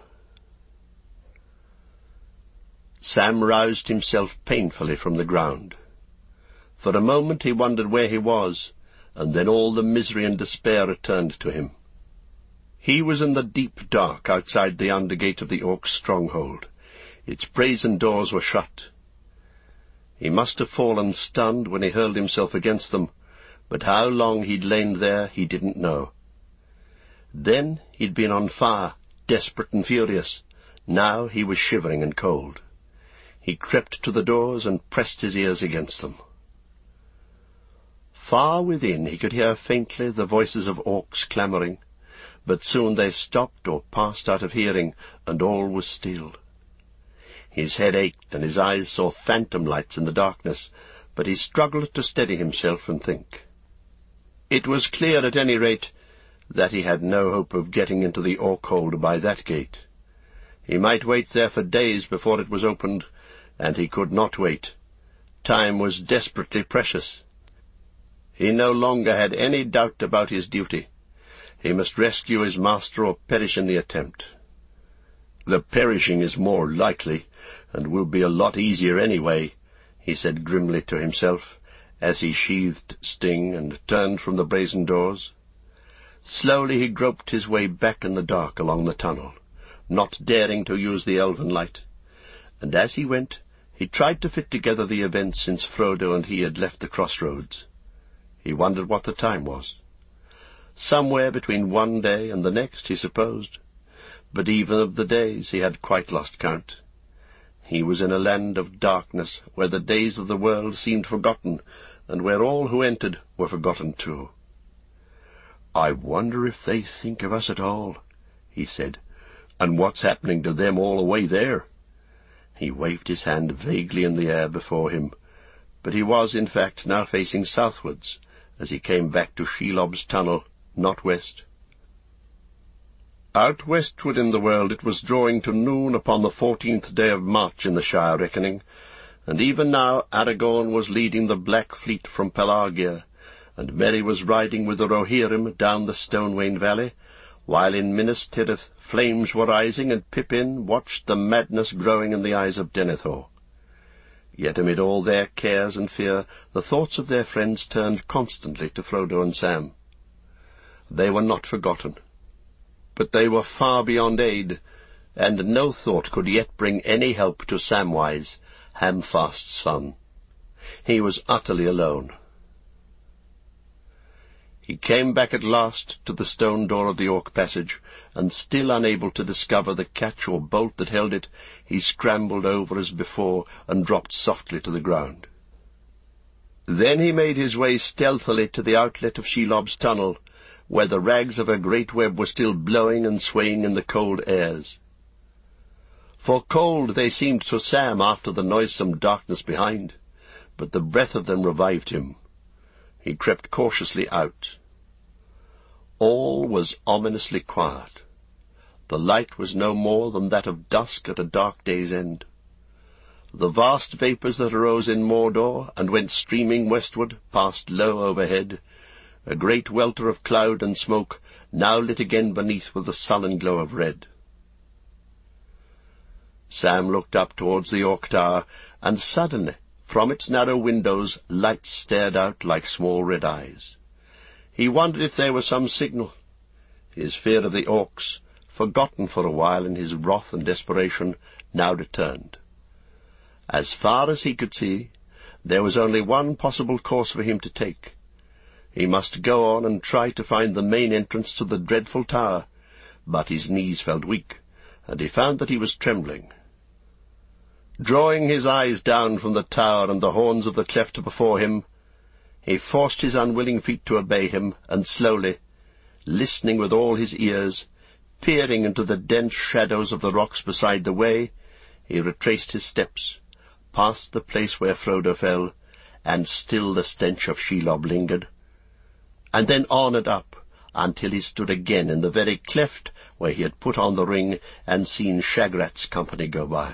Speaker 2: Sam roused himself painfully from the ground. For a moment he wondered where he was, and then all the misery and despair returned to him. He was in the deep dark outside the undergate of the orcs' stronghold. Its brazen doors were shut. He must have fallen stunned when he hurled himself against them, but how long he'd lain there he didn't know. Then he'd been on fire, desperate and furious. Now he was shivering and cold. He crept to the doors and pressed his ears against them. Far within he could hear faintly the voices of orcs clamouring, but soon they stopped or passed out of hearing, and all was still. His head ached, and his eyes saw phantom lights in the darkness, but he struggled to steady himself and think. It was clear, at any rate, that he had no hope of getting into the orc-hold by that gate. He might wait there for days before it was opened, and he could not wait. Time was desperately precious. He no longer had any doubt about his duty. He must rescue his master or perish in the attempt. "The perishing is more likely, and will be a lot easier anyway," he said grimly to himself, as he sheathed Sting and turned from the brazen doors. Slowly he groped his way back in the dark along the tunnel, not daring to use the elven light, and as he went he tried to fit together the events since Frodo and he had left the crossroads. He wondered what the time was. Somewhere between one day and the next, he supposed, but even of the days he had quite lost count. He was in a land of darkness, where the days of the world seemed forgotten, and where all who entered were forgotten too. "I wonder if they think of us at all," he said, "and what's happening to them all away there?" He waved his hand vaguely in the air before him, but he was, in fact, now facing southwards, as he came back to Shelob's tunnel, not west. Out westward in the world it was drawing to noon upon the 14th day of March in the Shire reckoning, and even now Aragorn was leading the Black Fleet from Pelargir, and Merry was riding with the Rohirrim down the Stonewain valley, while in Minas Tirith flames were rising, and Pippin watched the madness growing in the eyes of Denethor. Yet amid all their cares and fear, the thoughts of their friends turned constantly to Frodo and Sam. They were not forgotten, but they were far beyond aid, and no thought could yet bring any help to Samwise, Hamfast's son. He was utterly alone. He came back at last to the stone door of the Orc passage, and still unable to discover the catch or bolt that held it, he scrambled over as before and dropped softly to the ground. Then he made his way stealthily to the outlet of Shelob's tunnel, where the rags of her great web were still blowing and swaying in the cold airs. For cold they seemed to Sam after the noisome darkness behind, but the breath of them revived him. He crept cautiously out. All was ominously quiet. The light was no more than that of dusk at a dark day's end. The vast vapours that arose in Mordor and went streaming westward passed low overhead. A great welter of cloud and smoke now lit again beneath with a sullen glow of red. Sam looked up towards the Orc Tower, and suddenly, from its narrow windows, lights stared out like small red eyes. He wondered if there were some signal. His fear of the Orcs, forgotten for a while in his wrath and desperation, now returned. As far as he could see, there was only one possible course for him to take. He must go on and try to find the main entrance to the dreadful tower, but his knees felt weak, and he found that he was trembling. Drawing his eyes down from the tower and the horns of the cleft before him, he forced his unwilling feet to obey him, and slowly, listening with all his ears, peering into the dense shadows of the rocks beside the way, he retraced his steps, past the place where Frodo fell, and still the stench of Shelob lingered, and then on and up, until he stood again in the very cleft where he had put on the ring and seen Shagrat's company go by.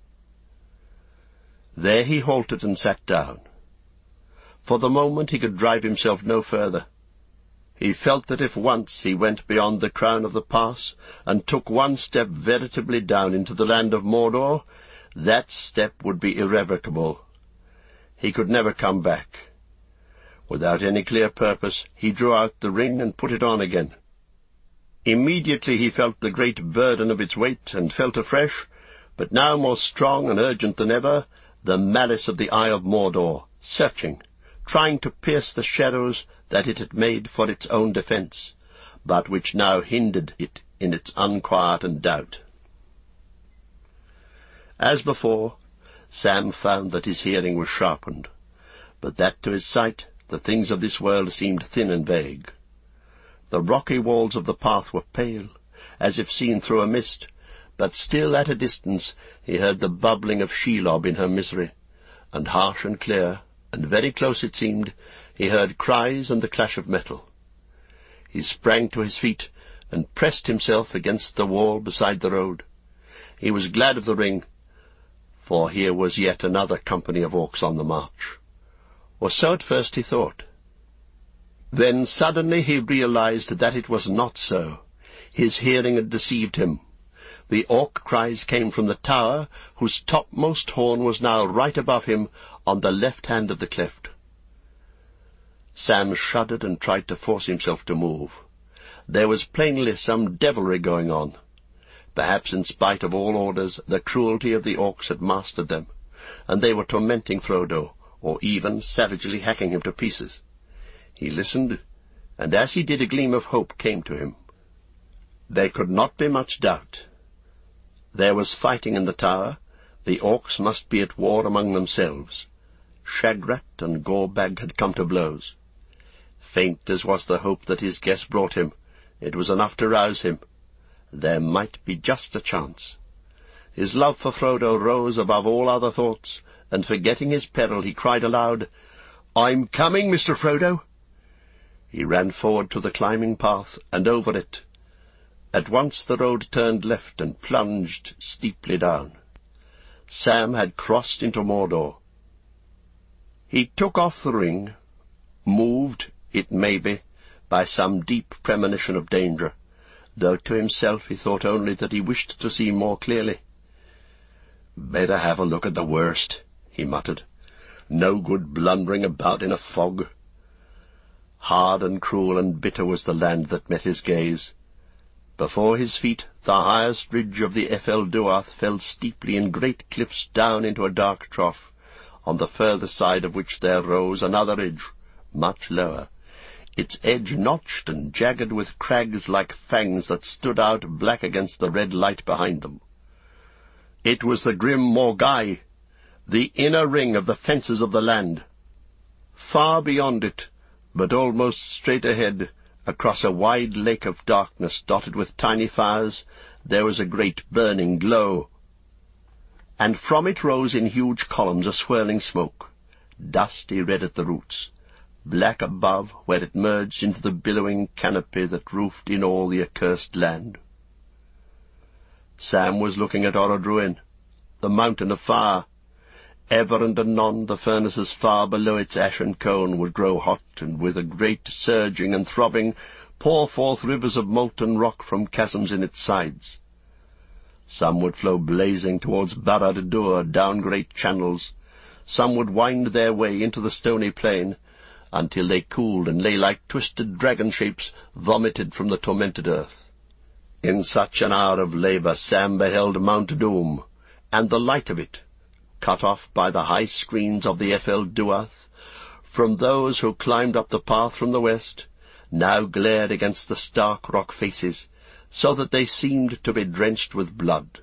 Speaker 2: There he halted and sat down. For the moment he could drive himself no further. He felt that if once he went beyond the crown of the pass and took one step veritably down into the land of Mordor, that step would be irrevocable. He could never come back. Without any clear purpose, he drew out the ring and put it on again. Immediately he felt the great burden of its weight, and felt afresh, but now more strong and urgent than ever, the malice of the Eye of Mordor, searching, trying to pierce the shadows that it had made for its own defence, but which now hindered it in its unquiet and doubt. As before, Sam found that his hearing was sharpened, but that to his sight the things of this world seemed thin and vague. The rocky walls of the path were pale, as if seen through a mist, but still at a distance he heard the bubbling of Shelob in her misery, and harsh and clear, and very close it seemed, he heard cries and the clash of metal. He sprang to his feet and pressed himself against the wall beside the road. He was glad of the ring, for here was yet another company of orcs on the march. Or so at first he thought. Then suddenly he realized that it was not so. His hearing had deceived him. The orc cries came from the tower, whose topmost horn was now right above him on the left hand of the cleft. Sam shuddered and tried to force himself to move. There was plainly some devilry going on. Perhaps in spite of all orders, the cruelty of the orcs had mastered them, and they were tormenting Frodo, or even savagely hacking him to pieces. He listened, and as he did a gleam of hope came to him. There could not be much doubt. There was fighting in the tower. The orcs must be at war among themselves. Shagrat and Gorbag had come to blows. Faint as was the hope that his guess brought him, it was enough to rouse him. There might be just a chance. His love for Frodo rose above all other thoughts, and forgetting his peril, he cried aloud, "I'm coming, Mr. Frodo!" He ran forward to the climbing path, and over it. At once the road turned left and plunged steeply down. Sam had crossed into Mordor. He took off the ring, moved, it may be, by some deep premonition of danger, though to himself he thought only that he wished to see more clearly. "Better have a look at the worst," he muttered. "No good blundering about in a fog." Hard and cruel and bitter was the land that met his gaze. Before his feet the highest ridge of the Ephel Duath fell steeply in great cliffs down into a dark trough, on the further side of which there rose another ridge, much lower, its edge notched and jagged with crags like fangs that stood out black against the red light behind them. It was the grim Morgai, the inner ring of the fences of the land. Far beyond it, but almost straight ahead, across a wide lake of darkness dotted with tiny fires, there was a great burning glow, and from it rose in huge columns a swirling smoke, dusty red at the roots, black above where it merged into the billowing canopy that roofed in all the accursed land. Sam was looking at Orodruin, the mountain of fire. Ever and anon the furnaces far below its ashen cone would grow hot, and with a great surging and throbbing pour forth rivers of molten rock from chasms in its sides. Some would flow blazing towards Barad-dûr down great channels. Some would wind their way into the stony plain, until they cooled and lay like twisted dragon shapes vomited from the tormented earth. In such an hour of labour Sam beheld Mount Doom, and the light of it, cut off by the high screens of the Ephel Duath, from those who climbed up the path from the west, now glared against the stark rock faces, so that they seemed to be drenched with blood.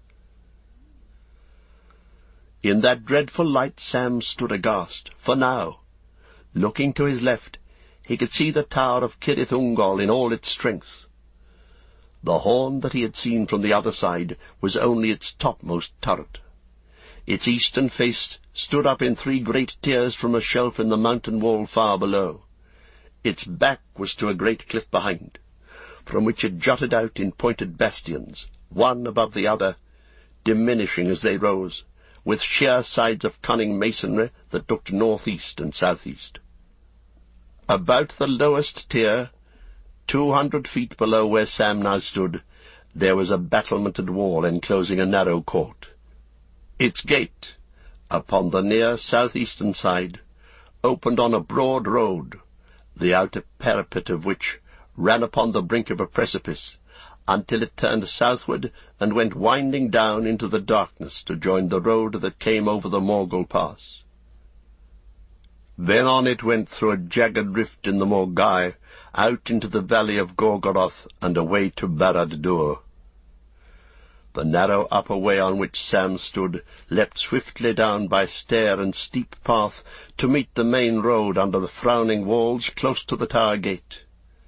Speaker 2: In that dreadful light Sam stood aghast, for now, looking to his left, he could see the tower of Cirith Ungol in all its strength. The horn that he had seen from the other side was only its topmost turret. Its eastern face stood up in 3 great tiers from a shelf in the mountain wall far below. Its back was to a great cliff behind, from which it jutted out in pointed bastions, one above the other, diminishing as they rose, with sheer sides of cunning masonry that looked northeast and southeast. About the lowest tier, 200 feet below where Sam now stood, there was a battlemented wall enclosing a narrow court. Its gate, upon the near southeastern side, opened on a broad road, the outer parapet of which ran upon the brink of a precipice, until it turned southward and went winding down into the darkness to join the road that came over the Morgul Pass. Then on it went through a jagged rift in the Morgai, out into the valley of Gorgoroth and away to Barad-dûr. The narrow upper way on which Sam stood leapt swiftly down by stair and steep path to meet the main road under the frowning walls close to the tower gate.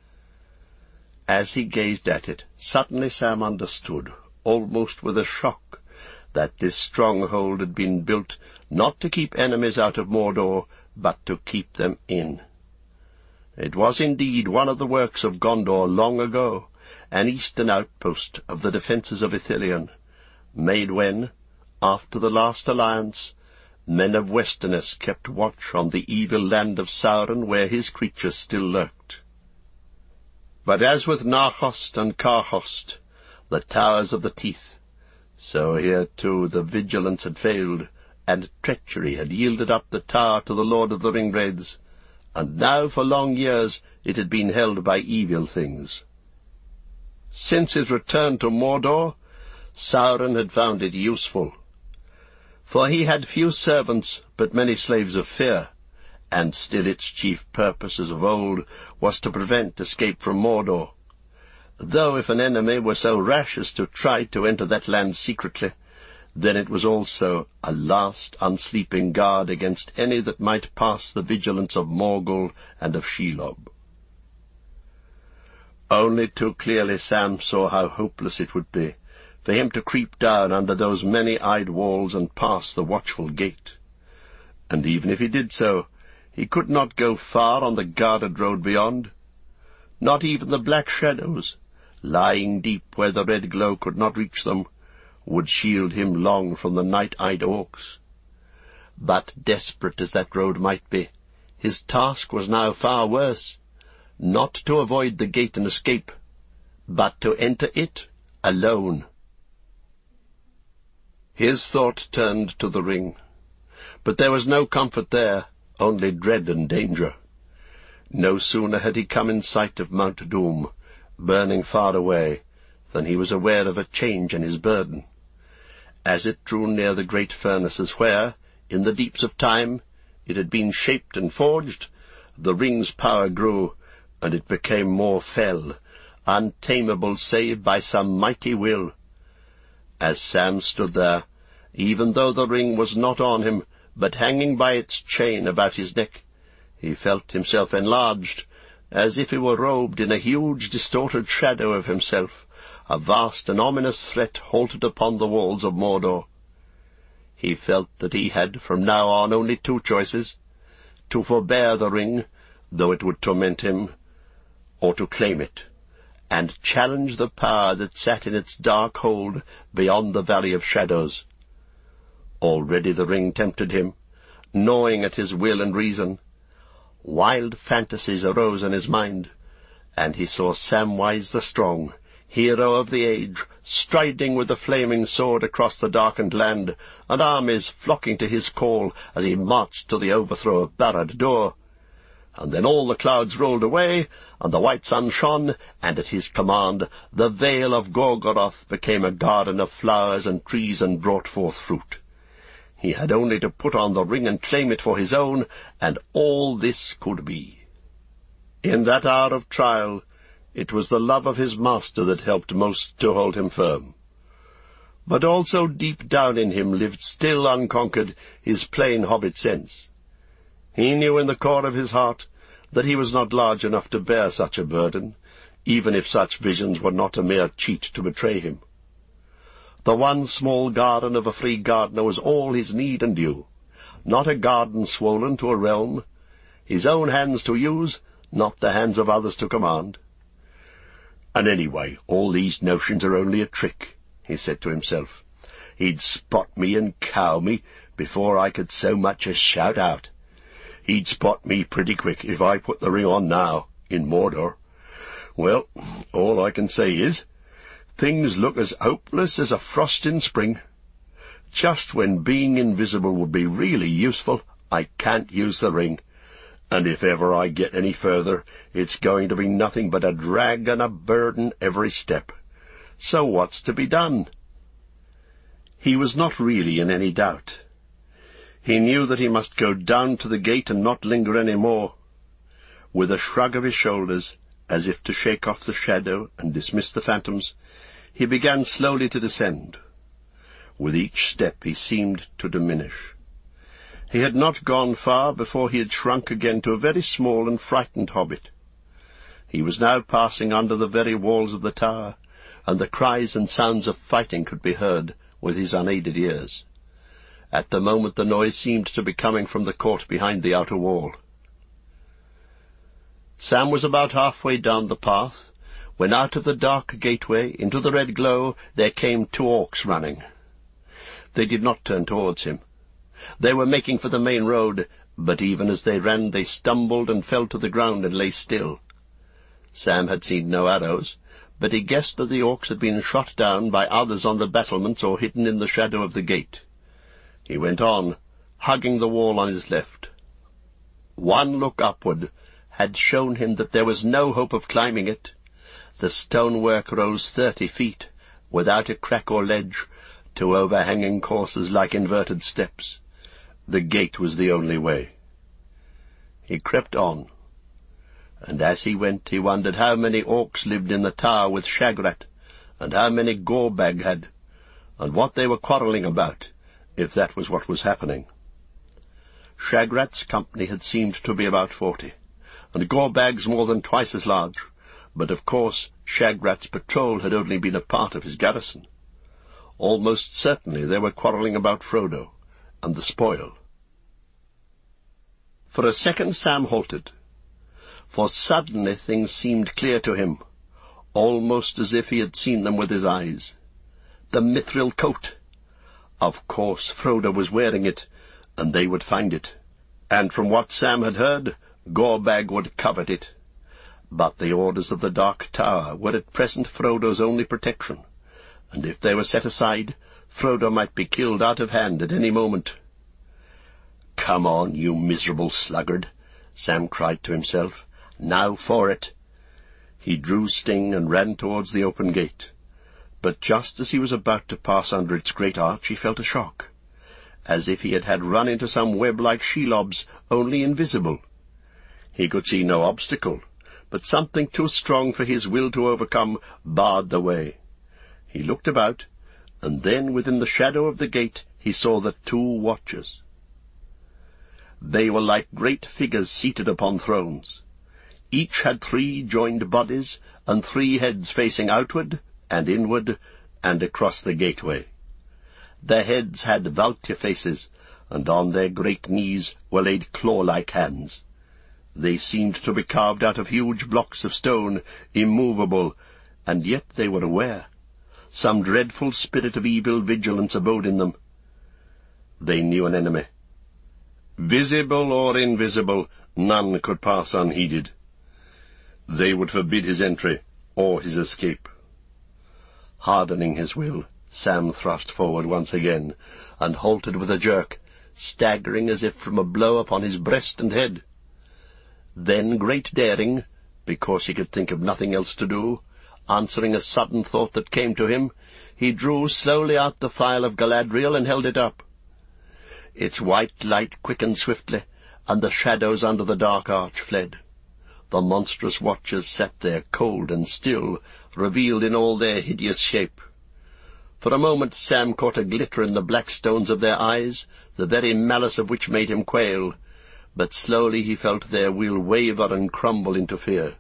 Speaker 2: As he gazed at it, suddenly Sam understood, almost with a shock, that this stronghold had been built not to keep enemies out of Mordor, but to keep them in. It was indeed one of the works of Gondor long ago, an eastern outpost of the defences of Ithilien, made when, after the last alliance, men of Westerness kept watch on the evil land of Sauron where his creatures still lurked. But as with Narhost and Karhost, the towers of the teeth, so here too the vigilance had failed, and treachery had yielded up the tower to the Lord of the Ringwraiths, and now for long years it had been held by evil things. Since his return to Mordor, Sauron had found it useful, for he had few servants but many slaves of fear, and still its chief purpose as of old was to prevent escape from Mordor, though if an enemy were so rash as to try to enter that land secretly, then it was also a last unsleeping guard against any that might pass the vigilance of Morgul and of Shelob. Only too clearly Sam saw how hopeless it would be for him to creep down under those many-eyed walls and pass the watchful gate. And even if he did so, he could not go far on the guarded road beyond. Not even the black shadows, lying deep where the red glow could not reach them, would shield him long from the night-eyed orcs. But desperate as that road might be, his task was now far worse, not to avoid the gate and escape, but to enter it alone. His thought turned to the ring, but there was no comfort there, only dread and danger. No sooner had he come in sight of Mount Doom, burning far away, than he was aware of a change in his burden. As it drew near the great furnaces where, in the deeps of time, it had been shaped and forged, the ring's power grew, and it became more fell, untamable save by some mighty will. As Sam stood there, even though the ring was not on him, but hanging by its chain about his neck, he felt himself enlarged, as if he were robed in a huge distorted shadow of himself, a vast and ominous threat halted upon the walls of Mordor. He felt that he had from now on only two choices: to forbear the ring, though it would torment him, or to claim it, and challenge the power that sat in its dark hold beyond the Valley of Shadows. Already the ring tempted him, gnawing at his will and reason. Wild fantasies arose in his mind, and he saw Samwise the Strong, hero of the age, striding with the flaming sword across the darkened land, and armies flocking to his call as he marched to the overthrow of Barad-dûr. And then all the clouds rolled away, and the white sun shone, and at his command the vale of Gorgoroth became a garden of flowers and trees and brought forth fruit. He had only to put on the ring and claim it for his own, and all this could be. In that hour of trial, it was the love of his master that helped most to hold him firm. But also deep down in him lived still unconquered his plain hobbit sense. He knew in the core of his heart that he was not large enough to bear such a burden, even if such visions were not a mere cheat to betray him. The one small garden of a free gardener was all his need and due, not a garden swollen to a realm, his own hands to use, not the hands of others to command. And anyway, all these notions are only a trick, he said to himself. He'd spot me and cow me before I could so much as shout out. He'd spot me pretty quick if I put the ring on now, in Mordor. Well, all I can say is, things look as hopeless as a frost in spring. Just when being invisible would be really useful, I can't use the ring, and if ever I get any further, it's going to be nothing but a drag and a burden every step. So what's to be done? He was not really in any doubt. He knew that he must go down to the gate and not linger any more. With a shrug of his shoulders, as if to shake off the shadow and dismiss the phantoms, he began slowly to descend. With each step he seemed to diminish. He had not gone far before he had shrunk again to a very small and frightened hobbit. He was now passing under the very walls of the tower, and the cries and sounds of fighting could be heard with his unaided ears. At the moment the noise seemed to be coming from the court behind the outer wall. Sam was about halfway down the path, when out of the dark gateway into the red glow there came two orcs running. They did not turn towards him. They were making for the main road, but even as they ran they stumbled and fell to the ground and lay still. Sam had seen no arrows, but he guessed that the orcs had been shot down by others on the battlements or hidden in the shadow of the gate. He went on, hugging the wall on his left. One look upward had shown him that there was no hope of climbing it. The stonework rose 30 feet, without a crack or ledge, to overhanging courses like inverted steps. The gate was the only way. He crept on, and as he went he wondered how many orcs lived in the tower with Shagrat, and how many Gorbag had, and what they were quarrelling about, if that was what was happening. Shagrat's company had seemed to be about 40, and Gorbag's more than twice as large, but of course Shagrat's patrol had only been a part of his garrison. Almost certainly they were quarrelling about Frodo and the spoil. For a second Sam halted, for suddenly things seemed clear to him, almost as if he had seen them with his eyes. The mithril coat! Of course Frodo was wearing it, and they would find it, and from what Sam had heard, Gorbag would covet it. But the orders of the Dark Tower were at present Frodo's only protection, and if they were set aside, Frodo might be killed out of hand at any moment. "Come on, you miserable sluggard," Sam cried to himself. "Now for it." He drew Sting and ran towards the open gate, but just as he was about to pass under its great arch he felt a shock, as if he had run into some web like Shelob's, only invisible. He could see no obstacle, but something too strong for his will to overcome barred the way. He looked about, and then within the shadow of the gate he saw the 2 watchers. They were like great figures seated upon thrones. Each had 3 joined bodies, and 3 heads facing outward and inward and across the gateway. Their heads had vulture faces, and on their great knees were laid claw-like hands. They seemed to be carved out of huge blocks of stone, immovable, and yet they were aware. Some dreadful spirit of evil vigilance abode in them. They knew an enemy. Visible or invisible, none could pass unheeded. They would forbid his entry or his escape. Hardening his will, Sam thrust forward once again, and halted with a jerk, staggering as if from a blow upon his breast and head. Then, great daring, because he could think of nothing else to do, answering a sudden thought that came to him, he drew slowly out the phial of Galadriel and held it up. Its white light quickened swiftly, and the shadows under the dark arch fled. The monstrous watchers sat there, cold and still, revealed in all their hideous shape. For a moment Sam caught a glitter in the black stones of their eyes, the very malice of which made him quail, but slowly he felt their will waver and crumble into fear.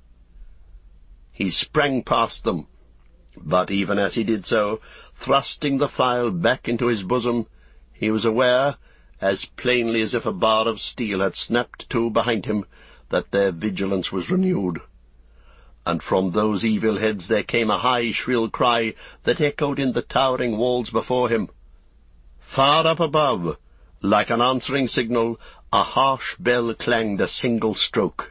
Speaker 2: He sprang past them, but even as he did so, thrusting the phial back into his bosom, he was aware, as plainly as if a bar of steel had snapped to behind him, that their vigilance was renewed. And from those evil heads there came a high, shrill cry that echoed in the towering walls before him. Far up above, like an answering signal, a harsh bell clanged a single stroke.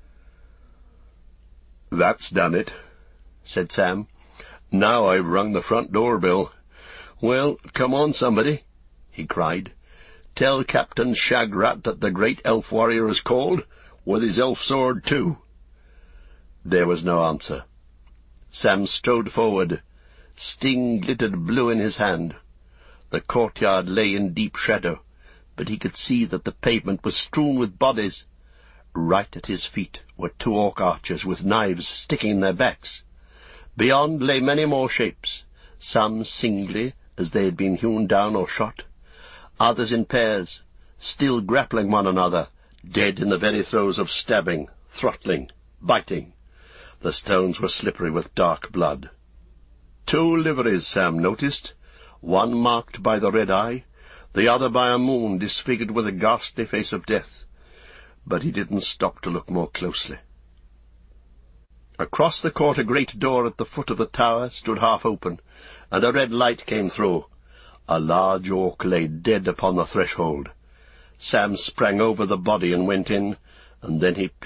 Speaker 2: "That's done it," said Sam. "Now I've rung the front door bell. Well, come on, somebody," he cried. "Tell Captain Shagrat that the great elf warrior is called, with his elf sword too." There was no answer. Sam strode forward. Sting glittered blue in his hand. The courtyard lay in deep shadow, but he could see that the pavement was strewn with bodies. Right at his feet were 2 orc archers with knives sticking in their backs. Beyond lay many more shapes, some singly, as they had been hewn down or shot, others in pairs, still grappling one another, dead in the very throes of stabbing, throttling, biting. The stones were slippery with dark blood. 2 liveries Sam noticed, one marked by the red eye, the other by a moon disfigured with a ghastly face of death. But he didn't stop to look more closely. Across the court a great door at the foot of the tower stood half open, and a red light came through. A large orc lay dead upon the threshold. Sam sprang over the body and went in, and then he